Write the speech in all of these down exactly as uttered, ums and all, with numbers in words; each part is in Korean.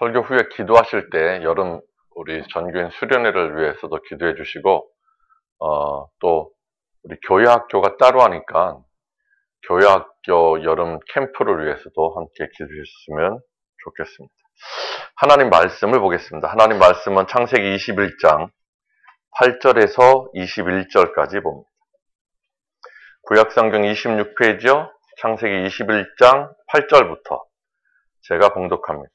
설교 후에 기도하실 때 여름 우리 전교인 수련회를 위해서도 기도해 주시고 어, 또 우리 교회학교가 따로 하니까 교회학교 여름 캠프를 위해서도 함께 기도해 주셨으면 좋겠습니다. 하나님 말씀을 보겠습니다. 하나님 말씀은 창세기 이십일 장 팔 절에서 이십일 절까지 봅니다. 구약성경 이십육 페이지요. 창세기 이십일 장 팔 절부터 제가 봉독합니다.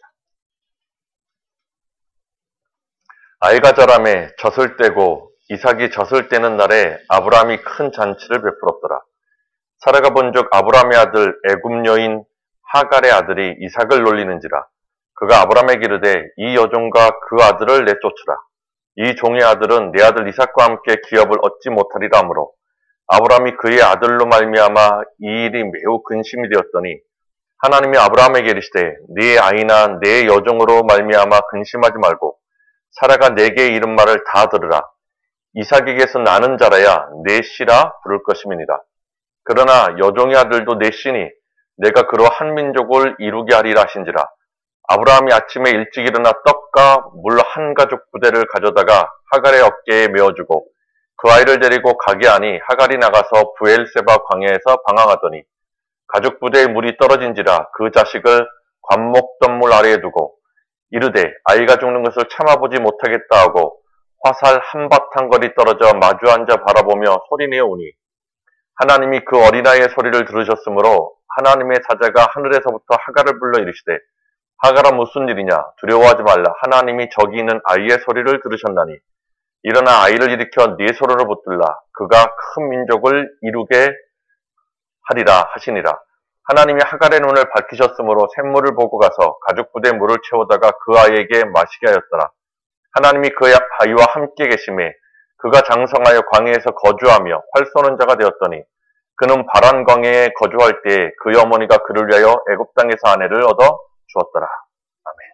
아이가 자라매 젖을 떼고 이삭이 젖을 떼는 날에 아브라함이 큰 잔치를 베풀었더라. 사라가 본즉 아브라함의 아들 애굽 여인 하갈의 아들이 이삭을 놀리는지라. 그가 아브라함에게 이르되 이 여종과 그 아들을 내쫓으라. 이 종의 아들은 내 아들 이삭과 함께 기업을 얻지 못하리라 하므로 아브라함이 그의 아들로 말미암아 이 일이 매우 근심이 되었더니 하나님이 아브라함에게 이르시되 네 아이나 네 여종으로 말미암아 근심하지 말고 사라가 내게 이른 말을 다 들으라. 이삭에게서 나는 자라야 내 씨라 부를 것임이니라. 그러나 여종의 아들도 내 씨니 내가 그로 한 민족을 이루게 하리라 하신지라. 아브라함이 아침에 일찍 일어나 떡과 물 한 가죽 부대를 가져다가 하갈의 어깨에 메어주고 그 아이를 데리고 가게 하니 하갈이 나가서 브엘세바 광야에서 방황하더니 가죽 부대에 물이 떨어진지라 그 자식을 관목덤물 아래에 두고 이르되 아이가 죽는 것을 참아보지 못하겠다 하고 화살 한바탕 거리 떨어져 마주 앉아 바라보며 소리내어 우니 하나님이 그 어린아이의 소리를 들으셨으므로 하나님의 사자가 하늘에서부터 하갈을 불러 이르시되 하갈아 무슨 일이냐 두려워하지 말라. 하나님이 저기 있는 아이의 소리를 들으셨나니 일어나 아이를 일으켜 네 손으로 붙들라. 그가 큰 민족을 이루게 하리라 하시니라. 하나님이 하갈의 눈을 밝히셨으므로 샘물을 보고 가서 가죽 부대에 물을 채우다가 그 아이에게 마시게 하였더라. 하나님이 그 아이와 함께 계심에 그가 장성하여 광야에서 거주하며 활 쏘는 자가 되었더니 그는 바란 광야에 거주할 때에 그의 어머니가 그를 위하여 애굽 땅에서 아내를 얻어 주었더라. 아멘.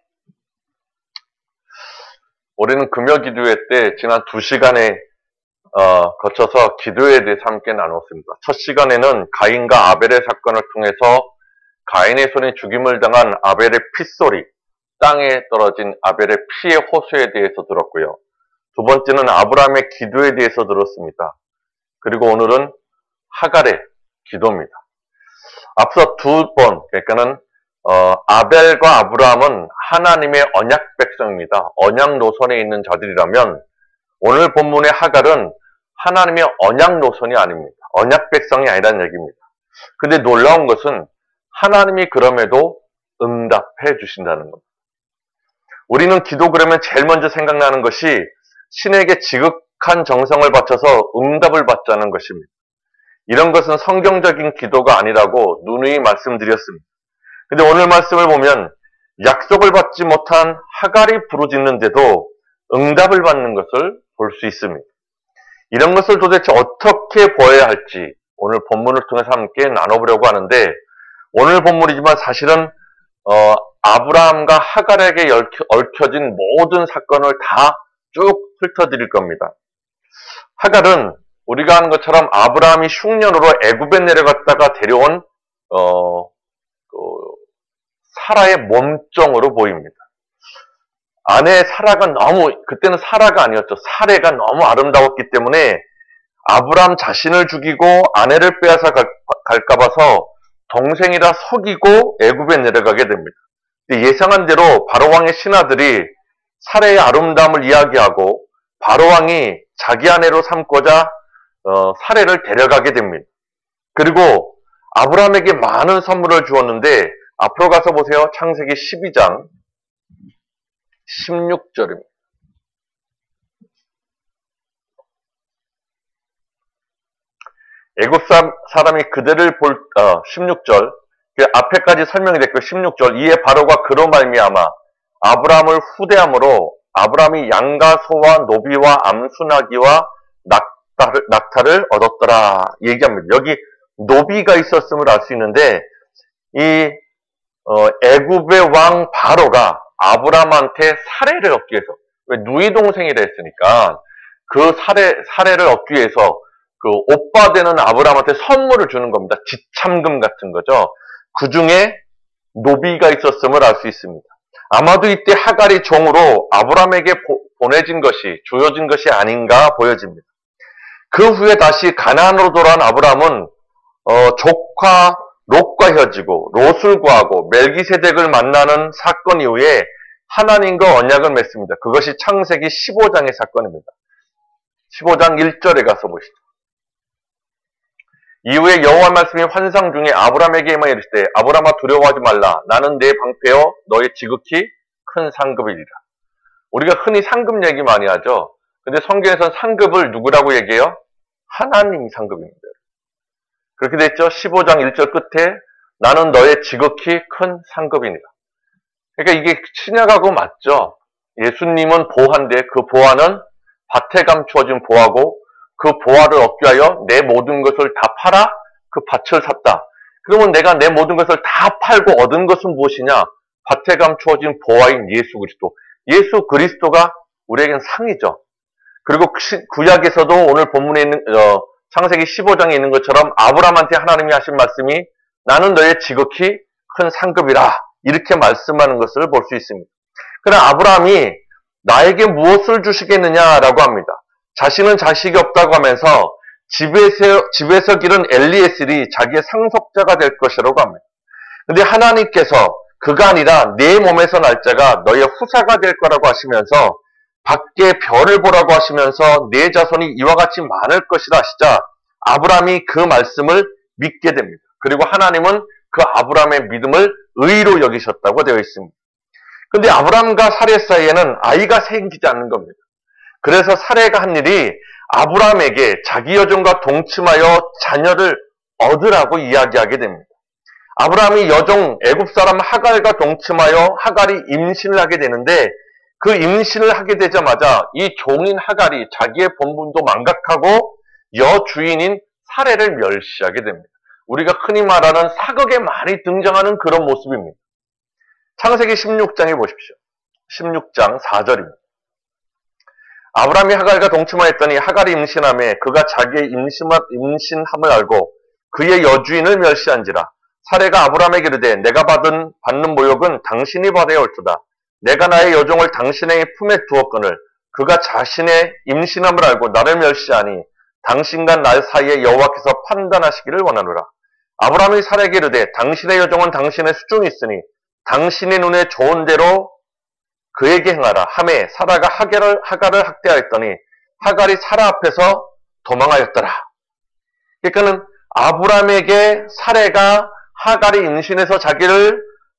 우리는 금요 기도회 때 지난 두 시간에 어, 거쳐서 기도에 대해서 함께 나눴습니다. 첫 시간에는 가인과 아벨의 사건을 통해서 가인의 손에 죽임을 당한 아벨의 핏소리, 땅에 떨어진 아벨의 피의 호소에 대해서 들었고요. 두 번째는 아브라함의 기도에 대해서 들었습니다. 그리고 오늘은 하갈의 기도입니다. 앞서 두 번, 그러니까는 어, 아벨과 아브라함은 하나님의 언약 백성입니다. 언약 노선에 있는 자들이라면 오늘 본문의 하갈은 하나님의 언약 노선이 아닙니다. 언약 백성이 아니라는 얘기입니다. 근데 놀라운 것은 하나님이 그럼에도 응답해 주신다는 겁니다. 우리는 기도 그러면 제일 먼저 생각나는 것이 신에게 지극한 정성을 바쳐서 응답을 받자는 것입니다. 이런 것은 성경적인 기도가 아니라고 누누이 말씀드렸습니다. 근데 오늘 말씀을 보면 약속을 받지 못한 하갈이 부르짖는데도 응답을 받는 것을 볼 수 있습니다. 이런 것을 도대체 어떻게 보아야 할지 오늘 본문을 통해서 함께 나눠보려고 하는데 오늘 본문이지만 사실은 어, 아브라함과 하갈에게 얽혀, 얽혀진 모든 사건을 다 쭉 훑어드릴 겁니다. 하갈은 우리가 아는 것처럼 아브라함이 흉년으로 애굽에 내려갔다가 데려온 어, 그, 사라의 몸종으로 보입니다. 아내 사라가 너무, 그때는 사라가 아니었죠. 사레가 너무 아름다웠기 때문에 아브라함 자신을 죽이고 아내를 빼앗아 갈까 봐서 동생이라 속이고 애굽에 내려가게 됩니다. 예상한 대로 바로왕의 신하들이 사레의 아름다움을 이야기하고 바로왕이 자기 아내로 삼고자 어, 사레를 데려가게 됩니다. 그리고 아브라함에게 많은 선물을 주었는데 앞으로 가서 보세요. 창세기 십이 장 십육 절입니다. 애굽 사람이 그들을 볼, 어, 십육 절, 그 앞에까지 설명이 됐고, 십육 절, 이에 바로가 그로 말미암아 아브라함을 후대함으로 아브라함이 양과 소와 노비와 암수나기와 낙타를, 낙타를 얻었더라. 얘기합니다. 여기 노비가 있었음을 알 수 있는데, 이, 어, 애굽의 왕 바로가 아브라함한테 사례를 얻기 위해서, 왜 누이 동생이라 했으니까, 그 사례, 사례를 얻기 위해서 그 오빠 되는 아브라함한테 선물을 주는 겁니다. 지참금 같은 거죠. 그 중에 노비가 있었음을 알 수 있습니다. 아마도 이때 하갈이 종으로 아브라함에게 보, 보내진 것이, 주어진 것이 아닌가 보여집니다. 그 후에 다시 가나안으로 돌아온 아브라함은 어, 조카 롯과 헤어지고 롯을 구하고 멜기세덱을 만나는 사건 이후에 하나님과 언약을 맺습니다. 그것이 창세기 십오 장의 사건입니다. 십오 장 일 절에 가서 보시죠. 이후에 여호와 말씀이 환상 중에 아브라함에게만 이르시되 아브라함아 두려워하지 말라. 나는 내 방패여 너의 지극히 큰 상급이리라. 우리가 흔히 상급 얘기 많이 하죠. 근데 성경에서는 상급을 누구라고 얘기해요? 하나님이 상급입니다. 그렇게 됐죠. 십오 장 일 절 끝에 나는 너의 지극히 큰 상급이니라. 그러니까 이게 신약하고 맞죠. 예수님은 보화인데 그 보화는 밭에 감추어진 보화고 그 보화를 얻기 위하여 내 모든 것을 다 팔아 그 밭을 샀다. 그러면 내가 내 모든 것을 다 팔고 얻은 것은 무엇이냐? 밭에 감추어진 보화인 예수 그리스도. 예수 그리스도가 우리에겐 상이죠. 그리고 구약에서도 오늘 본문에 있는 어, 창세기 십오 장에 있는 것처럼 아브라함한테 하나님이 하신 말씀이 나는 너의 지극히 큰 상급이라 이렇게 말씀하는 것을 볼 수 있습니다. 그러나 아브라함이 나에게 무엇을 주시겠느냐라고 합니다. 자신은 자식이 없다고 하면서 집에서, 집에서 기른 엘리에셀이 자기의 상속자가 될 것이라고 합니다. 근데 하나님께서 그가 아니라 내 몸에서 날 자가 너의 후사가 될 거라고 하시면서 밖에 별을 보라고 하시면서 내 자손이 이와 같이 많을 것이라 하시자 아브라함이 그 말씀을 믿게 됩니다. 그리고 하나님은 그 아브라함의 믿음을 의로 여기셨다고 되어 있습니다. 근데 아브라함과 사레 사이에는 아이가 생기지 않는 겁니다. 그래서 사레가 한 일이 아브라함에게 자기 여종과 동침하여 자녀를 얻으라고 이야기하게 됩니다. 아브라함이 여종 애굽 사람 하갈과 동침하여 하갈이 임신을 하게 되는데 그 임신을 하게 되자마자 이 종인 하갈이 자기의 본분도 망각하고 여주인인 사레를 멸시하게 됩니다. 우리가 흔히 말하는 사극에 많이 등장하는 그런 모습입니다. 창세기 십육 장에 보십시오. 십육 장 사 절입니다. 아브라함이 하갈과 동침하였더니 하갈이 임신하며 그가 자기의 임신함을 알고 그의 여주인을 멸시한지라. 사레가 아브라함에게 이르되 내가 받은 받는 모욕은 당신이 받아야 옳도다. 내가 나의 여종을 당신의 품에 두었거늘 그가 자신의 임신함을 알고 나를 멸시하니 당신과 날 사이에 여호와께서 판단하시기를 원하노라. 아브라함이 사레에게 이르되 당신의 여종은 당신의 수중이 있으니 당신의 눈에 좋은 대로 그에게 행하라 하매 사라가 하갈을, 하갈을 학대하였더니 하갈이 사라 앞에서 도망하였더라. 그러니까는 아브라함에게 사레가 하갈이 임신해서 자기를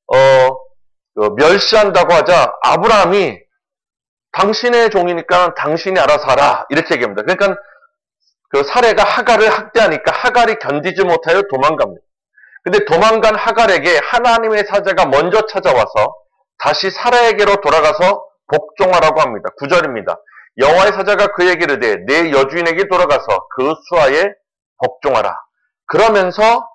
어, 멸시한다고 하자 아브라함이 당신의 종이니까 당신이 알아서 하라 이렇게 얘기합니다. 그러니까 그 사레가 하갈을 학대하니까 하갈이 견디지 못하여 도망갑니다. 근데 도망간 하갈에게 하나님의 사자가 먼저 찾아와서 다시 사라에게로 돌아가서 복종하라고 합니다. 구 절입니다. 여호와의 사자가 그에게 이르되 내 여주인에게 돌아가서 그 수하에 복종하라. 그러면서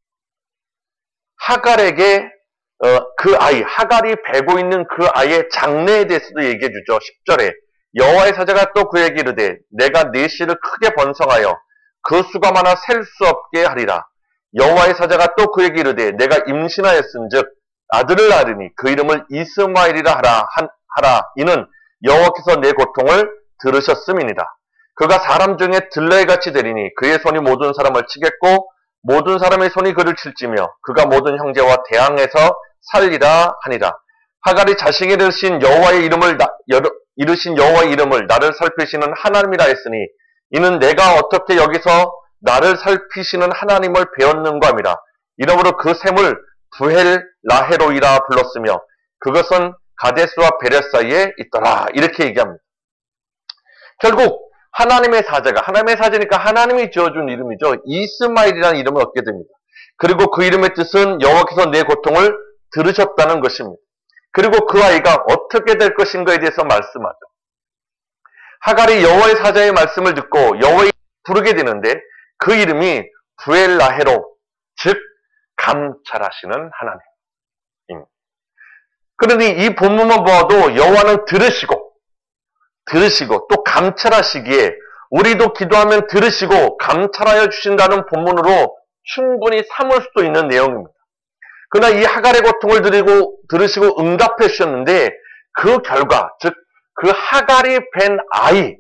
하갈에게 어, 그 아이, 하갈이 베고 있는 그 아이의 장래에 대해서도 얘기해 주죠. 십 절에 여호와의 사자가 또 그에게 이르되 내가 네 씨를 크게 번성하여 그 수가 많아 셀 수 없게 하리라. 여호와의 사자가 또 그에게 이르되 내가 임신하였은즉 아들을 낳으리니 그 이름을 이스마엘이라 하라, 한, 하라. 이는 여호와께서 내 고통을 들으셨음이니라. 그가 사람 중에 들레같이 되리니 그의 손이 모든 사람을 치겠고 모든 사람의 손이 그를 칠지며 그가 모든 형제와 대항해서 살리라 하니라. 하갈이 자신이 이르신 여호와의 이름을 나, 여러, 이르신 여호와의 이름을 나를 살피시는 하나님이라 했으니 이는 내가 어떻게 여기서 나를 살피시는 하나님을 배웠는가 함이라. 이러므로 그 샘을 부헬 라헤로이라 불렀으며 그것은 가데스와 베레스 사이에 있더라. 이렇게 얘기합니다. 결국 하나님의 사자가 하나님의 사자니까 하나님이 지어준 이름이죠. 이스마엘이라는 이름을 얻게 됩니다. 그리고 그 이름의 뜻은 여호와께서 내 고통을 들으셨다는 것입니다. 그리고 그 아이가 어떻게 될 것인가에 대해서 말씀하죠. 하갈이 여호와의 사자의 말씀을 듣고 여호와의 부르게 되는데 그 이름이 부엘 라헤로, 즉 감찰하시는 하나님. 그러니 이 본문만 보아도 여호와는 들으시고 들으시고 또 감찰하시기에 우리도 기도하면 들으시고 감찰하여 주신다는 본문으로 충분히 삼을 수도 있는 내용입니다. 그러나 이 하갈의 고통을 들이고, 들으시고 응답해 주셨는데 그 결과, 즉 그 하갈이 뵌 아이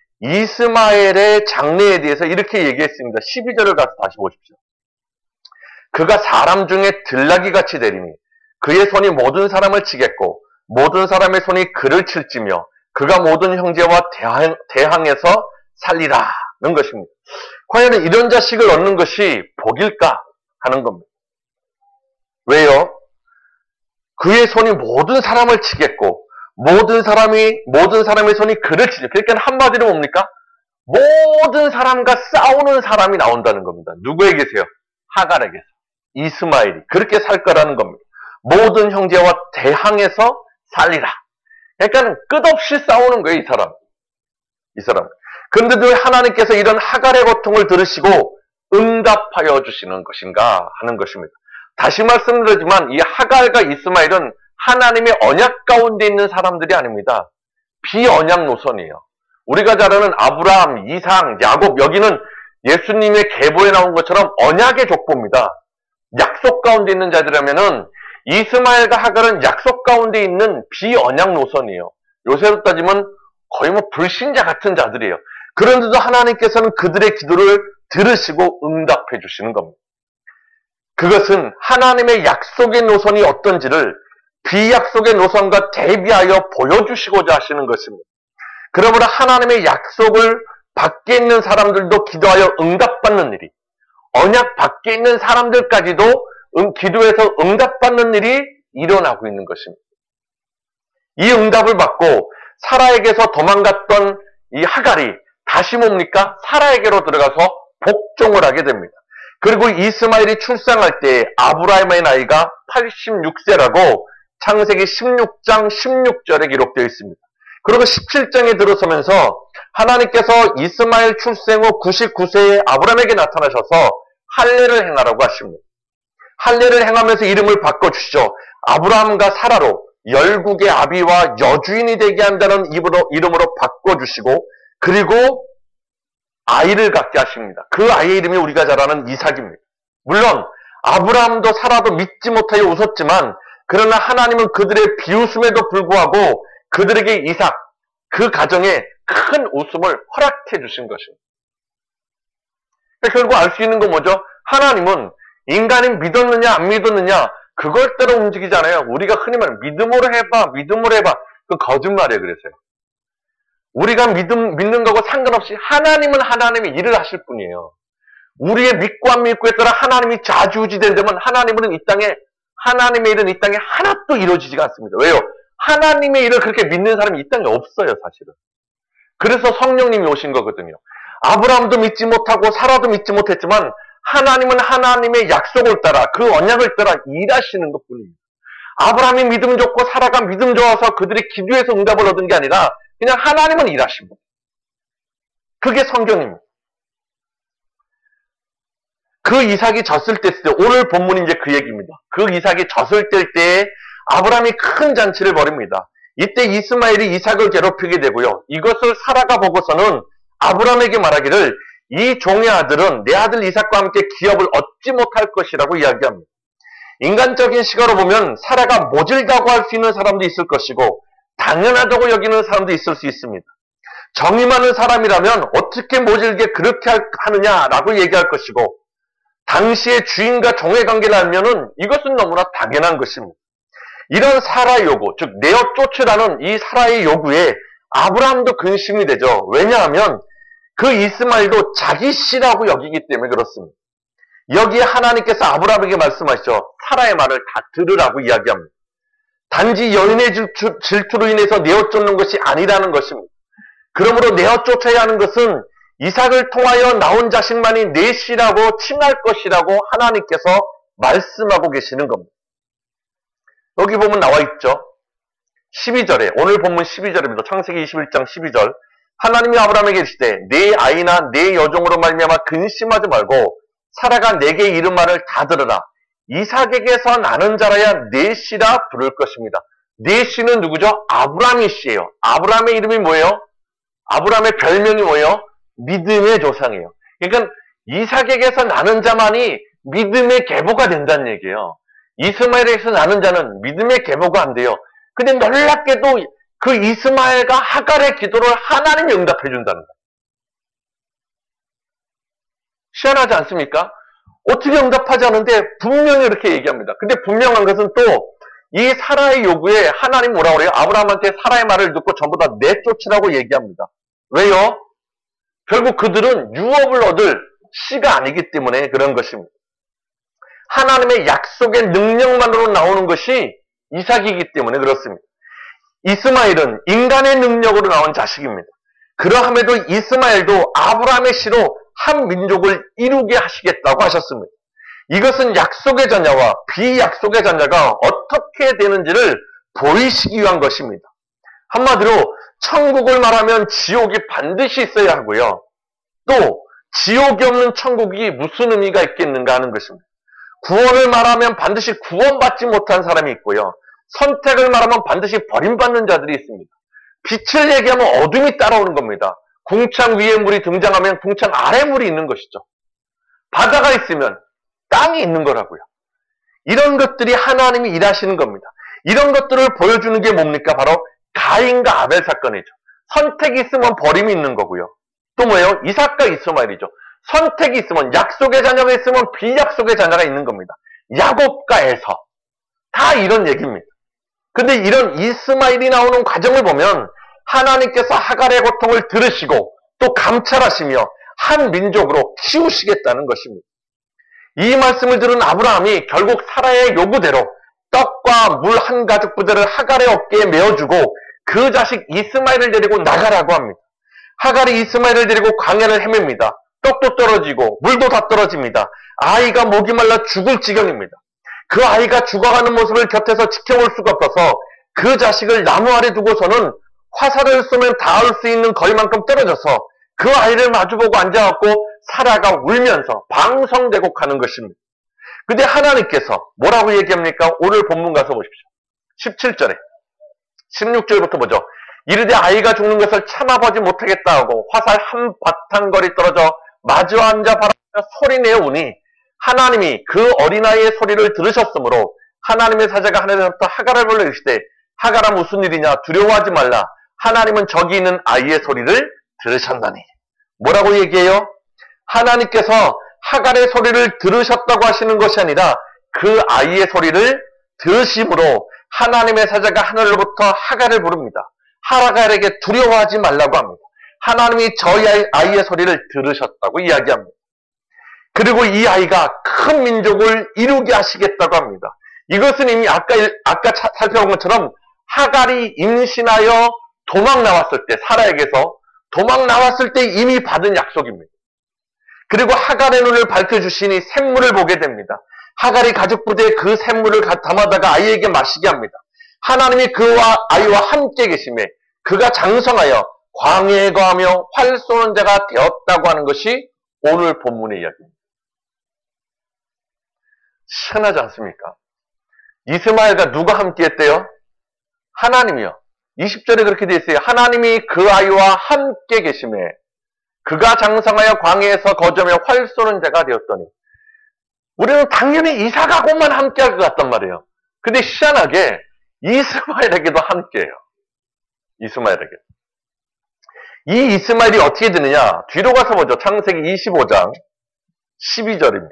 이스마엘의 장래에 대해서 이렇게 얘기했습니다. 십이 절을 가서 다시 보십시오. 그가 사람 중에 들나귀 같이 되리니 그의 손이 모든 사람을 치겠고 모든 사람의 손이 그를 칠지며 그가 모든 형제와 대항, 대항해서 살리라는 것입니다. 과연 이런 자식을 얻는 것이 복일까 하는 겁니다. 왜요? 그의 손이 모든 사람을 치겠고 모든 사람이 모든 사람의 손이 그를 치죠. 그러니까 한마디로 뭡니까? 모든 사람과 싸우는 사람이 나온다는 겁니다. 누구에게서요? 하갈에게서. 이스마엘이 그렇게 살 거라는 겁니다. 모든 형제와 대항해서 살리라. 그러니까 끝없이 싸우는 거예요, 이 사람. 이 사람. 그런데도 하나님께서 이런 하갈의 고통을 들으시고 응답하여 주시는 것인가 하는 것입니다. 다시 말씀드리지만 이 하갈과 이스마엘은 하나님의 언약 가운데 있는 사람들이 아닙니다. 비언약 노선이에요. 우리가 잘 아는 아브라함, 이삭, 야곱, 여기는 예수님의 계보에 나온 것처럼 언약의 족보입니다. 약속 가운데 있는 자들이라면은 이스마엘과 하갈은 약속 가운데 있는 비언약 노선이에요. 요새로 따지면 거의 뭐 불신자 같은 자들이에요. 그런데도 하나님께서는 그들의 기도를 들으시고 응답해 주시는 겁니다. 그것은 하나님의 약속의 노선이 어떤지를 비약속의 노선과 대비하여 보여주시고자 하시는 것입니다. 그러므로 하나님의 약속을 밖에 있는 사람들도 기도하여 응답받는 일이, 언약 밖에 있는 사람들까지도 응, 기도해서 응답받는 일이 일어나고 있는 것입니다. 이 응답을 받고 사라에게서 도망갔던 이 하갈이 다시 뭡니까? 사라에게로 들어가서 복종을 하게 됩니다. 그리고 이스마엘이 출산할 때 아브라함의 나이가 팔십육 세라고 창세기 십육 장 십육 절에 기록되어 있습니다. 그리고 십칠 장에 들어서면서 하나님께서 이스마엘 출생 후 구십구 세에 아브라함에게 나타나셔서 할례를 행하라고 하십니다. 할례를 행하면서 이름을 바꿔주시죠. 아브라함과 사라로 열국의 아비와 여주인이 되게 한다는 이름으로, 이름으로 바꿔주시고 그리고 아이를 갖게 하십니다. 그 아이의 이름이 우리가 잘 아는 이삭입니다. 물론 아브라함도 사라도 믿지 못하여 웃었지만 그러나 하나님은 그들의 비웃음에도 불구하고 그들에게 이삭, 그 가정에 큰 웃음을 허락해 주신 것입니다. 결국 알 수 있는 건 뭐죠? 하나님은 인간이 믿었느냐 안 믿었느냐 그걸 따라 움직이잖아요. 우리가 흔히 말하는 믿음으로 해봐, 믿음으로 해봐. 그 거짓말이에요. 그래서요. 우리가 믿음, 믿는 거고 상관없이 하나님은 하나님의 일을 하실 뿐이에요. 우리의 믿고 안 믿고에 따라 하나님이 좌지우지된다면 하나님은 이 땅에 하나님의 일은 이 땅에 하나도 이루어지지가 않습니다. 왜요? 하나님의 일을 그렇게 믿는 사람이 이 땅에 없어요, 사실은. 그래서 성령님이 오신 거거든요. 아브라함도 믿지 못하고 사라도 믿지 못했지만 하나님은 하나님의 약속을 따라 그 언약을 따라 일하시는 것뿐입니다. 아브라함이 믿음 좋고 사라가 믿음 좋아서 그들이 기도해서 응답을 얻은 게 아니라 그냥 하나님은 일하십니다. 그게 성경입니다. 그 이삭이 젖을 뗐을 때, 오늘 본문이 이제 그 얘기입니다. 그 이삭이 젖을 뗄 때에 아브라함이 큰 잔치를 벌입니다. 이때 이스마엘이 이삭을 괴롭히게 되고요. 이것을 사라가 보고서는 아브라함에게 말하기를 이 종의 아들은 내 아들 이삭과 함께 기업을 얻지 못할 것이라고 이야기합니다. 인간적인 시각으로 보면 사라가 모질다고 할 수 있는 사람도 있을 것이고 당연하다고 여기는 사람도 있을 수 있습니다. 정이 많은 사람이라면 어떻게 모질게 그렇게 하느냐라고 얘기할 것이고 당시의 주인과 종의 관계를 알면은 이것은 너무나 당연한 것입니다. 이런 사라의 요구, 즉 내어 쫓으라는 이 사라의 요구에 아브라함도 근심이 되죠. 왜냐하면 그 이스마엘도 자기 씨라고 여기기 때문에 그렇습니다. 여기에 하나님께서 아브라함에게 말씀하시죠. 사라의 말을 다 들으라고 이야기합니다. 단지 여인의 질투, 질투로 인해서 내어 쫓는 것이 아니라는 것입니다. 그러므로 내어 쫓아야 하는 것은 이삭을 통하여 나온 자식만이 내 씨라고 칭할 것이라고 하나님께서 말씀하고 계시는 겁니다. 여기 보면 나와 있죠. 십이 절에, 오늘 본문 십이 절입니다. 창세기 이십일 장 십이 절. 하나님이 아브라함에게 이르시되 내 아이나 내 여종으로 말미암아 근심하지 말고 사라가 내게 이른 말을 다 들으라. 이삭에게서 나는 자라야 내 씨라 부를 것입니다. 내 씨는 누구죠? 아브라함의 씨예요. 아브라함의 이름이 뭐예요? 아브라함의 별명이 뭐예요? 믿음의 조상이에요. 그러니까 이삭에게서 나는 자만이 믿음의 계보가 된다는 얘기예요. 이스마엘에서 나는 자는 믿음의 계보가 안 돼요. 근데 놀랍게도 그 이스마엘과 하갈의 기도를 하나님이 응답해 준다는 거예요. 희한하지 않습니까? 어떻게 응답하지 않은데 분명히 이렇게 얘기합니다. 근데 분명한 것은 또 이 사라의 요구에 하나님 뭐라고 그래요? 아브라함한테 사라의 말을 듣고 전부 다 내쫓으라고 얘기합니다. 왜요? 결국 그들은 유업을 얻을 씨가 아니기 때문에 그런 것입니다. 하나님의 약속의 능력만으로 나오는 것이 이삭이기 때문에 그렇습니다. 이스마엘은 인간의 능력으로 나온 자식입니다. 그러함에도 이스마엘도 아브라함의 씨로 한 민족을 이루게 하시겠다고 하셨습니다. 이것은 약속의 자녀와 비약속의 자녀가 어떻게 되는지를 보이시기 위한 것입니다. 한마디로 천국을 말하면 지옥이 반드시 있어야 하고요. 또 지옥이 없는 천국이 무슨 의미가 있겠는가 하는 것입니다. 구원을 말하면 반드시 구원받지 못한 사람이 있고요. 선택을 말하면 반드시 버림받는 자들이 있습니다. 빛을 얘기하면 어둠이 따라오는 겁니다. 궁창 위에 물이 등장하면 궁창 아래 물이 있는 것이죠. 바다가 있으면 땅이 있는 거라고요. 이런 것들이 하나님이 일하시는 겁니다. 이런 것들을 보여주는 게 뭡니까? 바로 가인과 아벨 사건이죠. 선택이 있으면 버림이 있는 거고요. 또 뭐예요? 이삭과 이스마엘이죠. 선택이 있으면, 약속의 자녀가 있으면 비약속의 자녀가 있는 겁니다. 야곱과 에서. 다 이런 얘기입니다. 근데 이런 이스마엘이 나오는 과정을 보면 하나님께서 하갈의 고통을 들으시고 또 감찰하시며 한 민족으로 키우시겠다는 것입니다. 이 말씀을 들은 아브라함이 결국 사라의 요구대로 떡과 물 한 가죽 부대를 하갈의 어깨에 메어주고 그 자식 이스마엘을 데리고 나가라고 합니다. 하갈이 이스마엘을 데리고 광야를 헤맵니다. 떡도 떨어지고 물도 다 떨어집니다. 아이가 목이 말라 죽을 지경입니다. 그 아이가 죽어가는 모습을 곁에서 지켜볼 수가 없어서 그 자식을 나무 아래 두고서는 화살을 쏘면 닿을 수 있는 거리만큼 떨어져서 그 아이를 마주보고 앉아갖고 사라가 울면서 방성대고 가는 것입니다. 근데 하나님께서 뭐라고 얘기합니까? 오늘 본문 가서 보십시오. 십칠 절에 십육 절부터 보죠. 이르되 아이가 죽는 것을 참아보지 못하겠다 하고 화살 한 바탕거리 떨어져 마주 앉아 바라보며 소리내어 우니 하나님이 그 어린아이의 소리를 들으셨으므로 하나님의 사자가 하늘에서부터 하갈을 불러 이르시되 하갈아 무슨 일이냐 두려워하지 말라. 하나님은 저기 있는 아이의 소리를 들으셨나니. 뭐라고 얘기해요? 하나님께서 하갈의 소리를 들으셨다고 하시는 것이 아니라 그 아이의 소리를 들으심으로 하나님의 사자가 하늘로부터 하갈을 부릅니다. 하갈에게 두려워하지 말라고 합니다. 하나님이 저희 아이, 아이의 소리를 들으셨다고 이야기합니다. 그리고 이 아이가 큰 민족을 이루게 하시겠다고 합니다. 이것은 이미 아까, 아까 살펴본 것처럼 하갈이 임신하여 도망 나왔을 때, 사라에게서 도망 나왔을 때 이미 받은 약속입니다. 그리고 하갈의 눈을 밝혀주시니 샘물을 보게 됩니다. 하갈이 가죽부대에 그 샘물을 담아다가 아이에게 마시게 합니다. 하나님이 그와 아이와 함께 계심에 그가 장성하여 광야에 거하며 활 쏘는 자가 되었다고 하는 것이 오늘 본문의 이야기입니다. 희한하지 않습니까? 이스마엘과 누가 함께 했대요? 하나님이요. 이십 절에 그렇게 되어 있어요. 하나님이 그 아이와 함께 계심에 그가 장성하여 광야에서 거저며 활 쏘는 자가 되었더니, 우리는 당연히 이삭하고만 함께 할 것 같단 말이에요. 근데 희한하게 이스마엘에게도 함께해요. 이스마엘에게. 이 이스마엘이 어떻게 되느냐? 뒤로 가서 보죠. 창세기 이십오 장 십이 절입니다.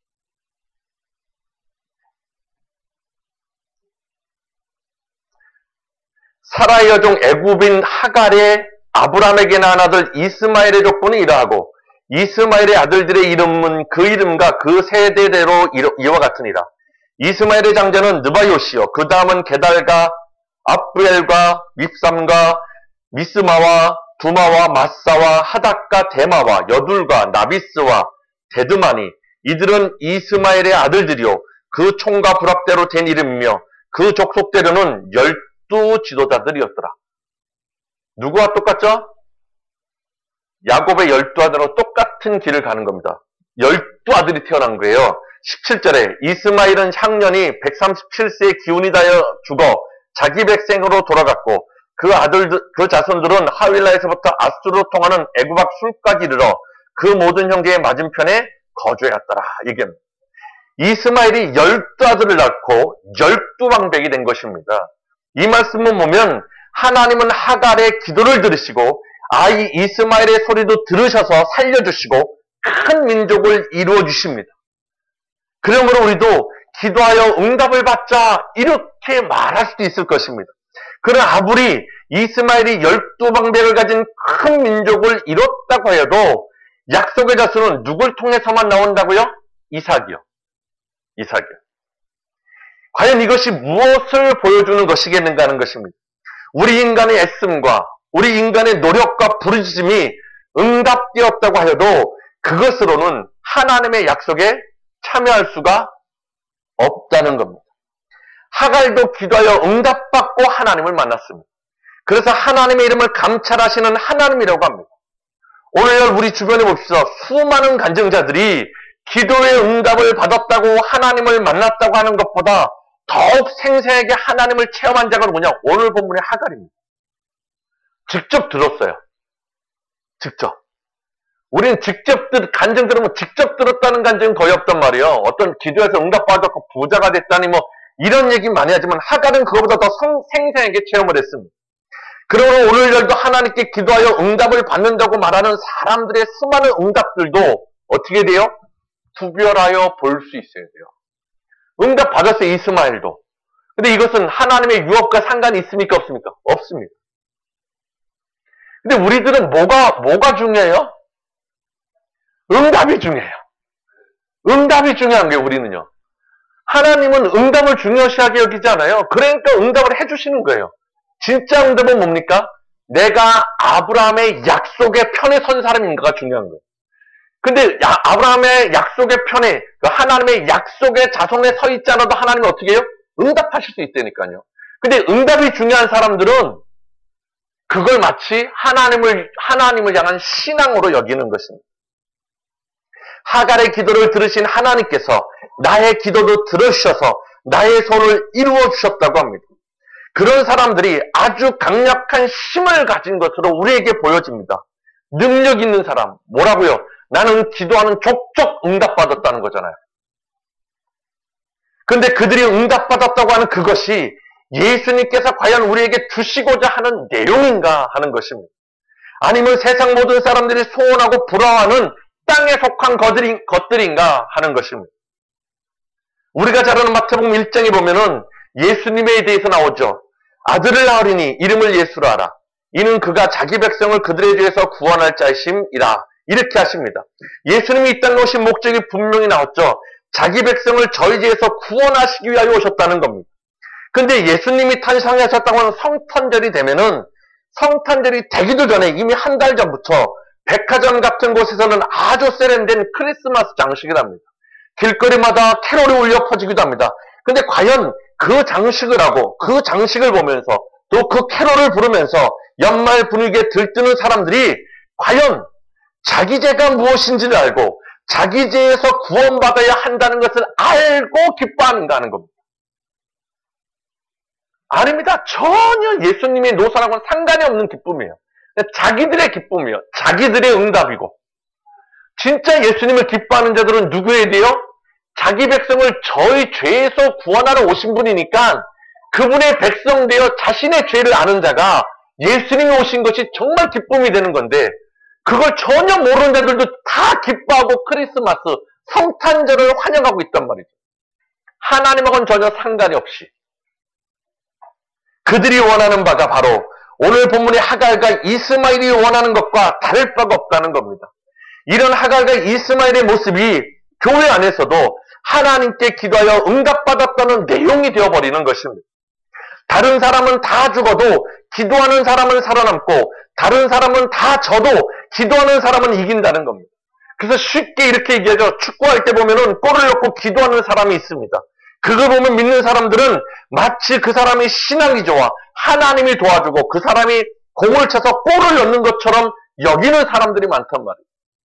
사라의 여종 애굽인 하갈의 아브라함에게 낳은 아들 이스마엘의 족보는 이러하고 이스마엘의 아들들의 이름은 그 이름과 그 세대대로 이와 같으니라. 이스마엘의 장자는 느바요시요 그 다음은 게달과 압부엘과 밉삼과 미스마와 두마와 마사와 하닥과 데마와 여둘과 나비스와 데드마니, 이들은 이스마엘의 아들들이요 그 총과 부랍대로 된 이름이며 그 족속대로는 열두 지도자들이었더라. 누구와 똑같죠? 야곱의 열두 아들과 똑같은 길을 가는 겁니다. 열두 아들이 태어난 거예요. 십칠 절에 이스마엘은 향년이 백삼십칠 세의 기운이 닿아 죽어 자기 백성으로 돌아갔고 그 아들들, 그 자손들은 하윌라에서부터 아수르로 통하는 애굽악 술까지 이르러 그 모든 형제의 맞은편에 거주해왔더라. 얘기합니다. 이스마엘이 열두 아들을 낳고 열두 방백이 된 것입니다. 이 말씀을 보면 하나님은 하갈의 기도를 들으시고 아이 이스마엘의 소리도 들으셔서 살려주시고 큰 민족을 이루어 주십니다. 그러므로 우리도 기도하여 응답을 받자 이렇게 말할 수도 있을 것입니다. 그러나 아무리 이스마엘이 열두 방백을 가진 큰 민족을 이뤘다고 해도 약속의 자손은 누굴 통해서만 나온다고요? 이삭이요. 이삭이요. 과연 이것이 무엇을 보여주는 것이겠는가 하는 것입니다. 우리 인간의 애씀과 우리 인간의 노력과 부르짖음이 응답되었다고 하여도 그것으로는 하나님의 약속에 참여할 수가 없다는 겁니다. 하갈도 기도하여 응답받고 하나님을 만났습니다. 그래서 하나님의 이름을 감찰하시는 하나님이라고 합니다. 오늘 우리 주변에 봅시다. 수많은 간증자들이 기도의 응답을 받았다고 하나님을 만났다고 하는 것보다 더욱 생생하게 하나님을 체험한 자가 뭐냐? 오늘 본문의 하갈입니다. 직접 들었어요. 직접. 우리는 직접 들, 간증 들으면 직접 들었다는 간증은 거의 없단 말이에요. 어떤 기도에서 응답받았고 부자가 됐다니 뭐 이런 얘기 많이 하지만 하갈은 그거보다 더 성, 생생하게 체험을 했습니다. 그러므로 오늘날도 하나님께 기도하여 응답을 받는다고 말하는 사람들의 수많은 응답들도 어떻게 돼요? 구별하여 볼 수 있어야 돼요. 응답 받았어요, 이스마엘도. 근데 이것은 하나님의 유업과 상관이 있습니까? 없습니까? 없습니다. 근데 우리들은 뭐가, 뭐가 중요해요? 응답이 중요해요. 응답이 중요한 게 우리는요. 하나님은 응답을 중요시하게 여기지 않아요. 그러니까 응답을 해주시는 거예요. 진짜 응답은 뭡니까? 내가 아브라함의 약속의 편에 선 사람인가가 중요한 거예요. 근데 야, 아브라함의 약속의 편에 하나님의 약속의 자손에 서 있지 않아도 하나님이 어떻게 해요? 응답하실 수 있다니까요. 근데 응답이 중요한 사람들은 그걸 마치 하나님을 하나님을 향한 신앙으로 여기는 것입니다. 하갈의 기도를 들으신 하나님께서 나의 기도도 들으셔서 나의 손을 이루어 주셨다고 합니다. 그런 사람들이 아주 강력한 힘을 가진 것으로 우리에게 보여집니다. 능력 있는 사람, 뭐라고요? 나는 기도하는 족족 응답받았다는 거잖아요. 근데 그들이 응답받았다고 하는 그것이 예수님께서 과연 우리에게 주시고자 하는 내용인가 하는 것입니다. 아니면 세상 모든 사람들이 소원하고 부러워하는 땅에 속한 것들인, 것들인가 하는 것입니다. 우리가 잘 아는 마태복음 일 장에 보면은 예수님에 대해서 나오죠. 아들을 낳으리니 이름을 예수라 하라. 이는 그가 자기 백성을 그들에 대해서 구원할 자이심이라. 이렇게 하십니다. 예수님이 이 땅에 오신 목적이 분명히 나왔죠. 자기 백성을 저희 죄에서 구원하시기 위하여 오셨다는 겁니다. 근데 예수님이 탄생하셨다고 하는 성탄절이 되면은 성탄절이 되기도 전에 이미 한 달 전부터 백화점 같은 곳에서는 아주 세련된 크리스마스 장식을 합니다. 길거리마다 캐롤이 울려 퍼지기도 합니다. 근데 과연 그 장식을 하고 그 장식을 보면서 또 그 캐롤을 부르면서 연말 분위기에 들뜨는 사람들이 과연 자기 죄가 무엇인지를 알고 자기 죄에서 구원받아야 한다는 것을 알고 기뻐하는가 하는 겁니다. 아닙니다. 전혀 예수님의 노선하고는 상관이 없는 기쁨이에요. 자기들의 기쁨이에요. 자기들의 응답이고. 진짜 예수님을 기뻐하는 자들은 누구에 대해요? 자기 백성을 저희 죄에서 구원하러 오신 분이니까 그분의 백성 되어 자신의 죄를 아는 자가 예수님이 오신 것이 정말 기쁨이 되는 건데 그걸 전혀 모르는 자들도 다 기뻐하고 크리스마스, 성탄절을 환영하고 있단 말이죠. 하나님하고는 전혀 상관이 없이. 그들이 원하는 바가 바로 오늘 본문의 하갈과 이스마엘이 원하는 것과 다를 바가 없다는 겁니다. 이런 하갈과 이스마엘의 모습이 교회 안에서도 하나님께 기도하여 응답받았다는 내용이 되어버리는 것입니다. 다른 사람은 다 죽어도 기도하는 사람은 살아남고 다른 사람은 다 져도 기도하는 사람은 이긴다는 겁니다. 그래서 쉽게 이렇게 얘기하죠. 축구할 때 보면은 골을 넣고 기도하는 사람이 있습니다. 그걸 보면 믿는 사람들은 마치 그 사람이 신앙이 좋아 하나님이 도와주고 그 사람이 공을 쳐서 골을 넣는 것처럼 여기는 사람들이 많단 말이에요.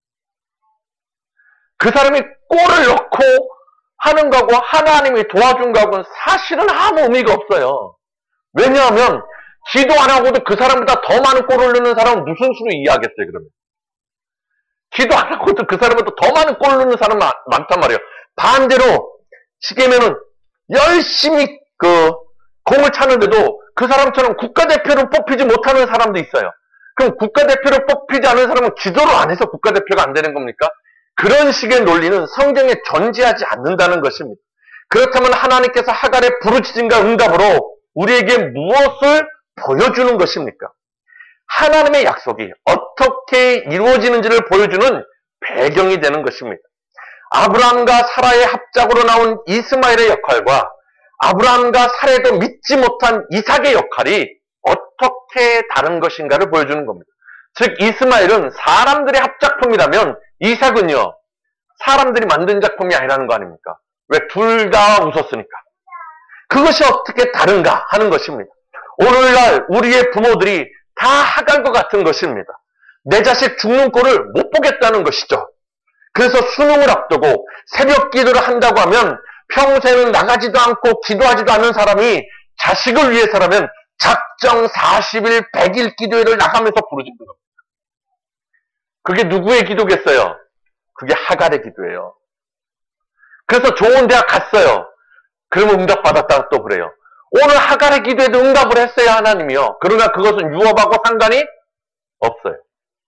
그 사람이 골을 넣고 하는 거하고 하나님이 도와준 거하고는 사실은 아무 의미가 없어요. 왜냐하면 기도 안 하고도 그 사람보다 더 많은 골을 넣는 사람은 무슨 수로 이해하겠어요, 그러면? 기도 안 하고도 그 사람보다 더 많은 골을 넣는 사람은 많단 말이에요. 반대로 시계면은 열심히 그 공을 차는데도 그 사람처럼 국가대표로 뽑히지 못하는 사람도 있어요. 그럼 국가대표로 뽑히지 않은 사람은 기도를 안 해서 국가대표가 안 되는 겁니까? 그런 식의 논리는 성경에 존재하지 않는다는 것입니다. 그렇다면 하나님께서 하갈의 부르짖음과 응답으로 우리에게 무엇을 보여주는 것입니까? 하나님의 약속이 어떻게 이루어지는지를 보여주는 배경이 되는 것입니다. 아브라함과 사라의 합작으로 나온 이스마엘의 역할과 아브라함과 사라도 믿지 못한 이삭의 역할이 어떻게 다른 것인가를 보여주는 겁니다. 즉 이스마엘은 사람들의 합작품이라면 이삭은요 사람들이 만든 작품이 아니라는 거 아닙니까? 왜? 둘 다 웃었으니까. 그것이 어떻게 다른가 하는 것입니다. 오늘날 우리의 부모들이 다 하갈과 같은 것입니다. 내 자식 죽는 꼴을 못 보겠다는 것이죠. 그래서 수능을 앞두고 새벽 기도를 한다고 하면 평소에는 나가지도 않고 기도하지도 않는 사람이 자식을 위해서라면 작정 사십 일, 백 일 기도회를 나가면서 부르짖는 겁니다. 그게 누구의 기도겠어요? 그게 하갈의 기도예요. 그래서 좋은 대학 갔어요. 그러면 응답받았다고 또 그래요. 오늘 하갈의 기도에도 응답을 했어요, 하나님이요. 그러나 그것은 유업하고 상관이 없어요.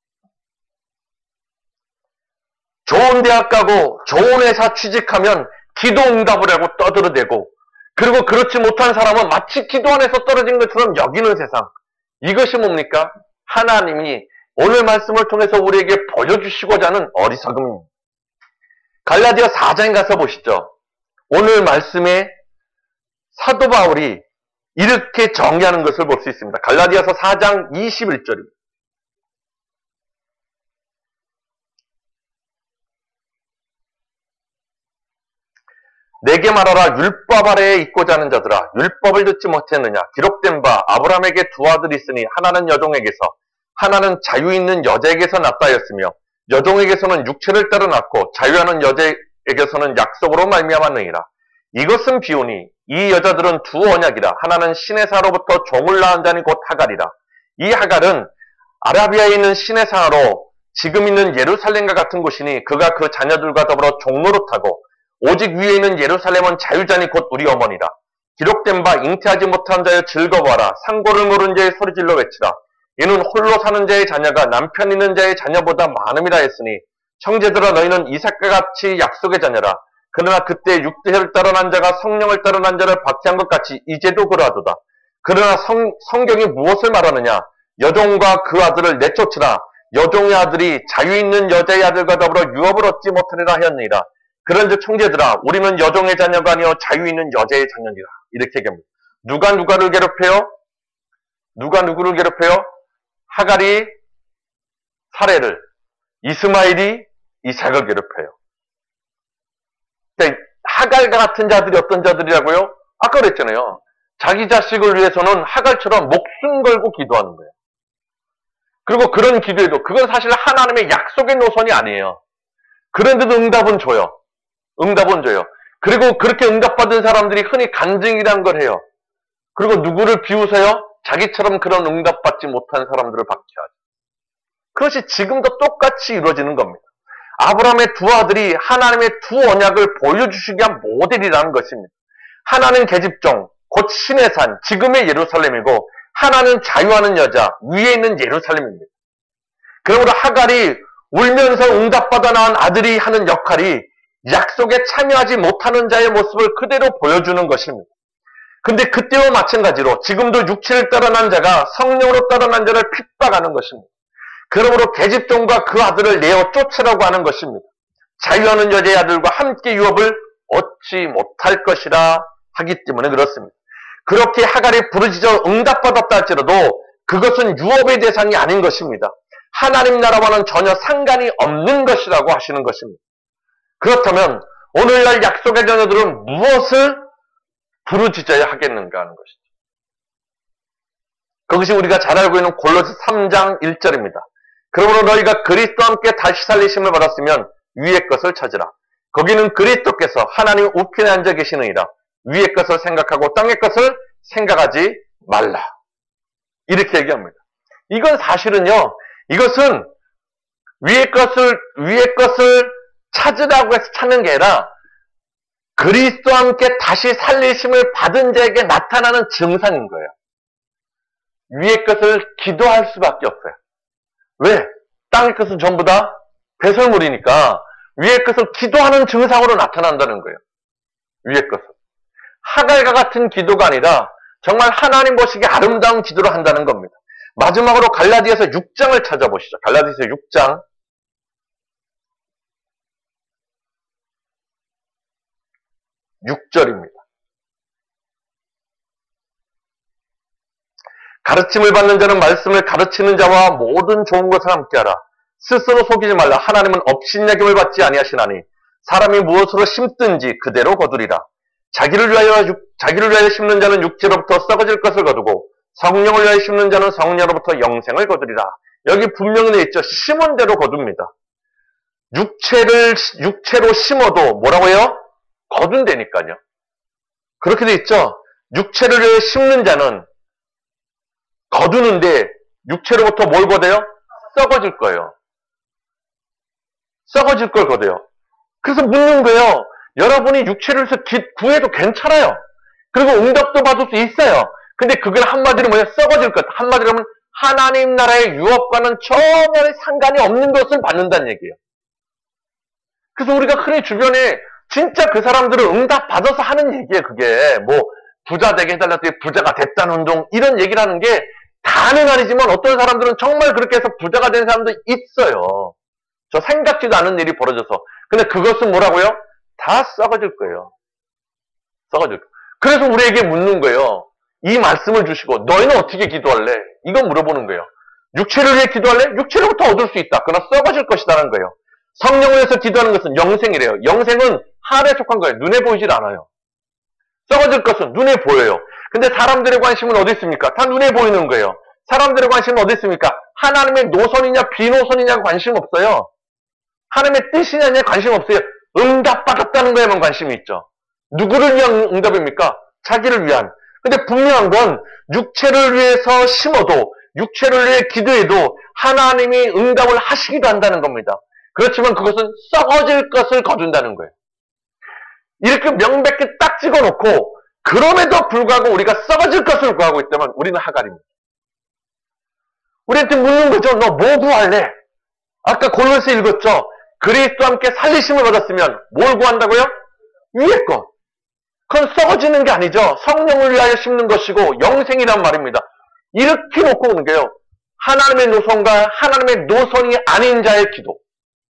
좋은 대학 가고 좋은 회사 취직하면 기도 응답을 하고 떠들어대고, 그리고 그렇지 못한 사람은 마치 기도 안에서 떨어진 것처럼 여기는 세상. 이것이 뭡니까? 하나님이 오늘 말씀을 통해서 우리에게 보여주시고자 하는 어리석음입니다. 갈라디아 사 장에 가서 보시죠. 오늘 말씀에 사도 바울이 이렇게 정의하는 것을 볼 수 있습니다. 갈라디아서 사 장 이십일 절입니다. 내게 말하라. 율법 아래에 있고자 하는 자들아, 율법을 듣지 못했느냐? 기록된 바 아브라함에게 두 아들이 있으니 하나는 여종에게서 하나는 자유 있는 여자에게서 났다였으며 여종에게서는 육체를 따라 낳고 자유하는 여자에게서는 약속으로 말미암았느니라. 이것은 비오니 이 여자들은 두 언약이라. 하나는 시내사로부터 종을 낳은 자니 곧 하갈이라. 이 하갈은 아라비아에 있는 시내사로 지금 있는 예루살렘과 같은 곳이니 그가 그 자녀들과 더불어 종노릇하고 오직 위에 있는 예루살렘은 자유자니 곧 우리 어머니라. 기록된 바 잉태하지 못한 자여 즐거워하라. 상고를 모르는 자의 소리질러 외치라. 이는 홀로 사는 자의 자녀가 남편 있는 자의 자녀보다 많음이라 했으니 형제들아 너희는 이삭과 같이 약속의 자녀라. 그러나 그때 육체를 따라 난 자가 성령을 따라 난 자를 박해한 것 같이 이제도 그러하도다. 그러나 성, 성경이 무엇을 말하느냐? 여종과 그 아들을 내쫓으라. 여종의 아들이 자유 있는 여자의 아들과 더불어 유업을 얻지 못하리라 하였느니라. 그런즉 형제들아 우리는 여종의 자녀가 아니요 자유 있는 여자의 자녀니라. 이렇게 얘기합니다. 누가 누가를 괴롭혀요? 누가 누구를 괴롭혀요? 하갈이 사례를, 이스마엘이 이삭을 괴롭혀요. 그러니까 하갈과 같은 자들이 어떤 자들이라고요? 아까 그랬잖아요. 자기 자식을 위해서는 하갈처럼 목숨 걸고 기도하는 거예요. 그리고 그런 기도에도 그건 사실 하나님의 약속의 노선이 아니에요. 그런데도 응답은 줘요. 응답은 줘요. 그리고 그렇게 응답받은 사람들이 흔히 간증이라는 걸 해요. 그리고 누구를 비우세요? 자기처럼 그런 응답받지 못한 사람들을 박해하죠. 그것이 지금도 똑같이 이루어지는 겁니다. 아브라함의 두 아들이 하나님의 두 언약을 보여주시기 위한 모델이라는 것입니다. 하나는 계집종, 곧 신의 산, 지금의 예루살렘이고 하나는 자유하는 여자, 위에 있는 예루살렘입니다. 그러므로 하갈이 울면서 응답받아 낳은 아들이 하는 역할이 약속에 참여하지 못하는 자의 모습을 그대로 보여주는 것입니다. 근데 그때와 마찬가지로 지금도 육체를 따라 난 자가 성령으로 따라 난 자를 핍박하는 것입니다. 그러므로 계집종과 그 아들을 내어 쫓으라고 하는 것입니다. 자유하는 여자의 아들과 함께 유업을 얻지 못할 것이라 하기 때문에 그렇습니다. 그렇게 하갈이 부르짖어 응답받았다 할지라도 그것은 유업의 대상이 아닌 것입니다. 하나님 나라와는 전혀 상관이 없는 것이라고 하시는 것입니다. 그렇다면 오늘날 약속의 자녀들은 무엇을 부르짖어야 하겠는가 하는 것이죠. 그것이 우리가 잘 알고 있는 골로새 삼 장 일 절입니다. 그러므로 너희가 그리스도와 함께 다시 살리심을 받았으면 위의 것을 찾으라. 거기는 그리스도께서 하나님 우편에 앉아 계시느니라. 위의 것을 생각하고 땅의 것을 생각하지 말라. 이렇게 얘기합니다. 이건 사실은요, 이것은 위의 것을, 위의 것을 찾으라고 해서 찾는 게 아니라 그리스도와 함께 다시 살리심을 받은 자에게 나타나는 증상인 거예요. 위의 것을 기도할 수밖에 없어요. 왜? 땅의 것은 전부 다 배설물이니까 위의 것을 기도하는 증상으로 나타난다는 거예요. 위의 것은. 하갈과 같은 기도가 아니라 정말 하나님 보시기에 아름다운 기도를 한다는 겁니다. 마지막으로 갈라디아서 육 장을 찾아보시죠. 갈라디아서 육 장. 육 절입니다. 가르침을 받는 자는 말씀을 가르치는 자와 모든 좋은 것을 함께하라. 스스로 속이지 말라. 하나님은 업신여김을 받지 아니하시나니 사람이 무엇으로 심든지 그대로 거두리라. 자기를 위하여 육, 자기를 위하여 심는 자는 육체로부터 썩어질 것을 거두고 성령을 위하여 심는 자는 성령으로부터 영생을 거두리라. 여기 분명히 되어 있죠. 심은 대로 거둡니다. 육체를 육체로 심어도 뭐라고 해요? 거둔다니까요. 그렇게 되어 있죠. 육체를 위하여 심는 자는 거두는데 육체로부터 뭘 거둬요? 썩어질 거예요. 썩어질 걸 거둬요. 그래서 묻는 거예요. 여러분이 육체를 구해도 괜찮아요. 그리고 응답도 받을 수 있어요. 근데 그건 한마디로 뭐예요? 썩어질 것. 한마디로 하면 하나님 나라의 유업과는 전혀 상관이 없는 것을 받는다는 얘기예요. 그래서 우리가 흔히 주변에 진짜 그 사람들은 응답 받아서 하는 얘기예요. 그게 뭐 부자 되게 해달라더니 부자가 됐다는 운동 이런 얘기를 하는 게 다는 아니지만 어떤 사람들은 정말 그렇게 해서 부자가 된 사람도 있어요. 저 생각지도 않은 일이 벌어져서. 근데 그것은 뭐라고요? 다 썩어질 거예요. 썩어질 거예요. 그래서 우리에게 묻는 거예요. 이 말씀을 주시고 너희는 어떻게 기도할래? 이거 물어보는 거예요. 육체를 위해 기도할래? 육체로부터 얻을 수 있다. 그러나 썩어질 것이다는 거예요. 성령을 위해서 기도하는 것은 영생이래요. 영생은 하늘에 속한 거예요. 눈에 보이질 않아요. 썩어질 것은 눈에 보여요. 근데 사람들의 관심은 어디 있습니까? 다 눈에 보이는 거예요. 사람들의 관심은 어디 있습니까? 하나님의 노선이냐 비노선이냐 관심 없어요. 하나님의 뜻이냐에 관심 없어요. 응답받았다는 거에만 관심이 있죠. 누구를 위한 응답입니까? 자기를 위한. 근데 분명한 건 육체를 위해서 심어도 육체를 위해 기도해도 하나님이 응답을 하시기도 한다는 겁니다. 그렇지만 그것은 썩어질 것을 거둔다는 거예요. 이렇게 명백히 딱 찍어놓고 그럼에도 불구하고 우리가 썩어질 것을 구하고 있다면 우리는 하갈입니다. 우리한테 묻는 거죠. 너 뭐 구할래? 아까 골로새 읽었죠. 그리스도와 함께 살리심을 받았으면 뭘 구한다고요? 위의 것. 그건 썩어지는 게 아니죠. 성령을 위하여 심는 것이고 영생이란 말입니다. 이렇게 놓고 오는 게요. 하나님의 노선과 하나님의 노선이 아닌 자의 기도.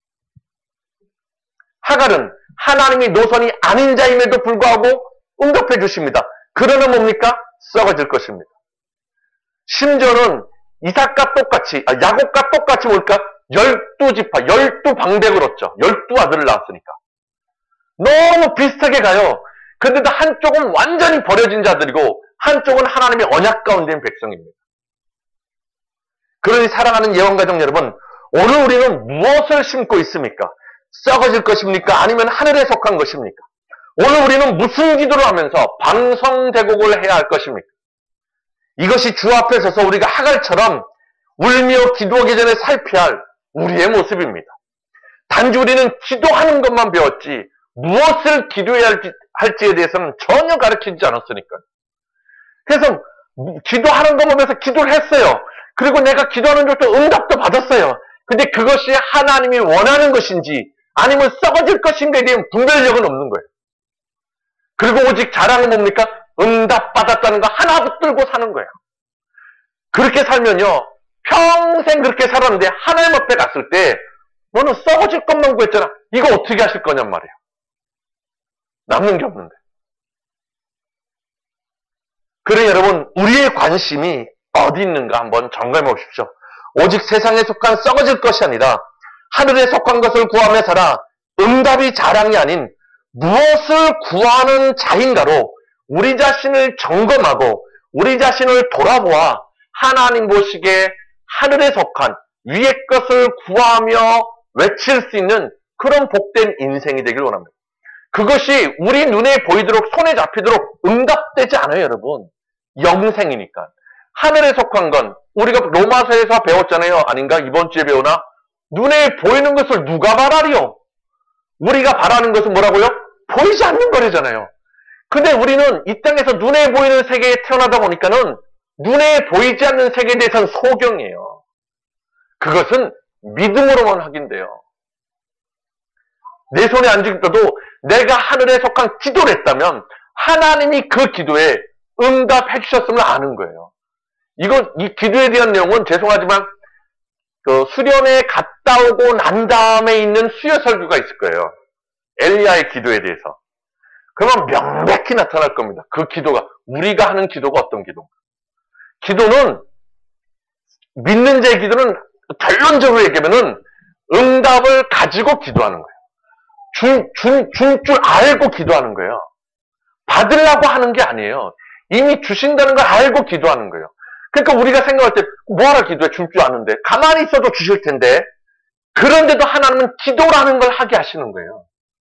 하갈은 하나님이 노선이 아닌 자임에도 불구하고 응답해 주십니다. 그러나 뭡니까? 썩어질 것입니다. 심지어는 이삭과 똑같이, 아, 야곱과 똑같이 뭘까? 열두 지파, 열두 방백을 얻죠. 열두 아들을 낳았으니까. 너무 비슷하게 가요. 그런데 한쪽은 완전히 버려진 자들이고 한쪽은 하나님의 언약 가운데 있는 백성입니다. 그러니 사랑하는 예언가족 여러분, 오늘 우리는 무엇을 심고 있습니까? 썩어질 것입니까? 아니면 하늘에 속한 것입니까? 오늘 우리는 무슨 기도를 하면서 방성대곡을 해야 할 것입니까? 이것이 주 앞에 서서 우리가 하갈처럼 울며 기도하기 전에 살펴야 할 우리의 모습입니다. 단지 우리는 기도하는 것만 배웠지 무엇을 기도해야 할지, 할지에 대해서는 전혀 가르치지 않았으니까요. 그래서 기도하는 것 보면서 기도를 했어요. 그리고 내가 기도하는 것도 응답도 받았어요. 근데 그것이 하나님이 원하는 것인지 아니면 썩어질 것인가에 대한 분별력은 없는 거예요. 그리고 오직 자랑은 뭡니까? 응답받았다는 거 하나 붙들고 사는 거예요. 그렇게 살면요. 평생 그렇게 살았는데 하나님 앞에 갔을 때 너는 썩어질 것만 구했잖아. 이거 어떻게 하실 거냔 말이에요. 남는 게 없는데. 그래 여러분, 우리의 관심이 어디 있는가 한번 점검해 보십시오. 오직 세상에 속한 썩어질 것이 아니라 하늘에 속한 것을 구하며 살아 응답이 자랑이 아닌 무엇을 구하는 자인가로 우리 자신을 점검하고 우리 자신을 돌아보아 하나님 보시기에 하늘에 속한 위의 것을 구하며 외칠 수 있는 그런 복된 인생이 되길 원합니다. 그것이 우리 눈에 보이도록 손에 잡히도록 응답되지 않아요, 여러분. 영생이니까. 하늘에 속한 건 우리가 로마서에서 배웠잖아요. 아닌가? 이번 주에 배우나? 눈에 보이는 것을 누가 말하리요? 우리가 바라는 것은 뭐라고요? 보이지 않는 거래잖아요. 근데 우리는 이 땅에서 눈에 보이는 세계에 태어나다 보니까는 눈에 보이지 않는 세계에 대해서는 소경이에요. 그것은 믿음으로만 확인돼요. 내 손에 안 쥐고도 내가 하늘에 속한 기도를 했다면 하나님이 그 기도에 응답해 주셨음을 아는 거예요. 이거, 이 기도에 대한 내용은 죄송하지만 그 수련회 갔다 오고 난 다음에 있는 수요 설교가 있을 거예요. 엘리야의 기도에 대해서. 그러면 명백히 나타날 겁니다. 그 기도가, 우리가 하는 기도가 어떤 기도인가. 기도는, 믿는 자의 기도는 결론적으로 얘기하면은 응답을 가지고 기도하는 거예요. 줄, 줄, 줄 줄 알고 기도하는 거예요. 받으려고 하는 게 아니에요. 이미 주신다는 걸 알고 기도하는 거예요. 그러니까 우리가 생각할 때 뭐하러 기도해? 줄 줄 아는데. 가만히 있어도 주실 텐데. 그런데도 하나님은 기도라는 걸 하게 하시는 거예요.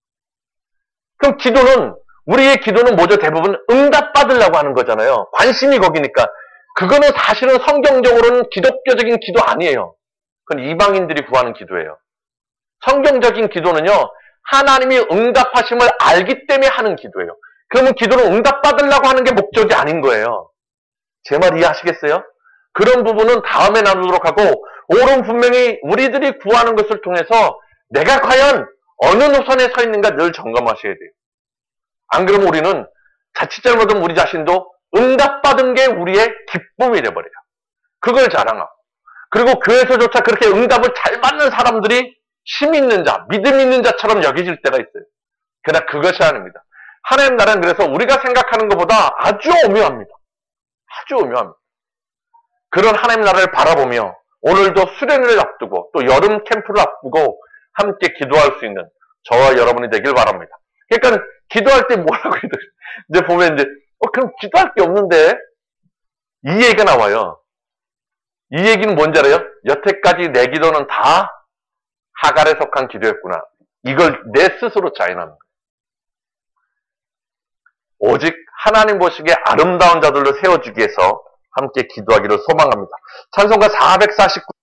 그럼 기도는, 우리의 기도는 뭐죠? 대부분 응답받으려고 하는 거잖아요. 관심이 거기니까. 그거는 사실은 성경적으로는 기독교적인 기도 아니에요. 그건 이방인들이 구하는 기도예요. 성경적인 기도는요, 하나님이 응답하심을 알기 때문에 하는 기도예요. 그러면 기도는 응답받으려고 하는 게 목적이 아닌 거예요. 제 말 이해하시겠어요? 그런 부분은 다음에 나누도록 하고, 오늘 분명히 우리들이 구하는 것을 통해서 내가 과연 어느 노선에 서 있는가 늘 점검하셔야 돼요. 안 그러면 우리는 자칫 잘못하면 우리 자신도 응답받은 게 우리의 기쁨이 돼버려요. 그걸 자랑하고. 그리고 교회에서조차 그렇게 응답을 잘 받는 사람들이 힘 있는 자, 믿음 있는 자처럼 여겨질 때가 있어요. 그러나 그것이 아닙니다. 하나님 나라는 그래서 우리가 생각하는 것보다 아주 오묘합니다. 아주 오묘합니다. 그런 하나님 나라를 바라보며 오늘도 수련회를 앞두고 또 여름 캠프를 앞두고 함께 기도할 수 있는 저와 여러분이 되길 바랍니다. 그러니까 기도할 때 뭐라고 해야 돼? 이제 보면 이제 어 그럼 기도할 게 없는데 이 얘기가 나와요. 이 얘기는 뭔지 알아요? 여태까지 내 기도는 다 하갈에 속한 기도였구나. 이걸 내 스스로 자인하는 거예요. 오직 하나님 보시기에 아름다운 자들로 세워주기 위해서 함께 기도하기를 소망합니다. 찬송가 사백사십구